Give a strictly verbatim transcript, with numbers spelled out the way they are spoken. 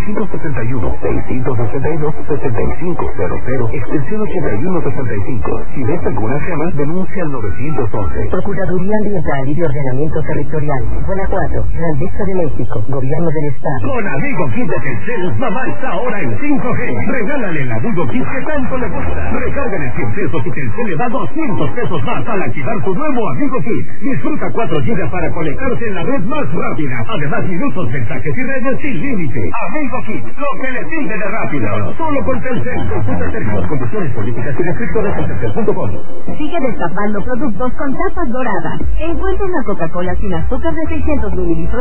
seiscientos setenta y uno, seiscientos sesenta y dos, setenta y cinco cero cero, extensión ochenta y uno sesenta y cinco. Si ves alguna quema, denuncia al novecientos once. Procuraduría Ambiental y de Ordenamiento Territorial, Guanajuato, Grandeza de México, Gobierno del Estado. Con Amigo Kit de Telcel, mamá está ahora en cinco G. Regálale el Amigo Kit que tanto le gusta. Recárgale cien pesos y Telcel le da doscientos pesos más al activar tu nuevo Amigo Kit. Disfruta cuatro gigas para conectarse en la red más rápida. Además, minutos, mensajes y redes sin límite. Amigo Kit, lo que le sigue de rápido. Solo con Telcel. Consulta términos, condiciones políticas y restricciones en telcel punto com. Sigue destapando productos con tapas doradas. Encuentra una Coca-Cola sin azúcar de seiscientos mililitros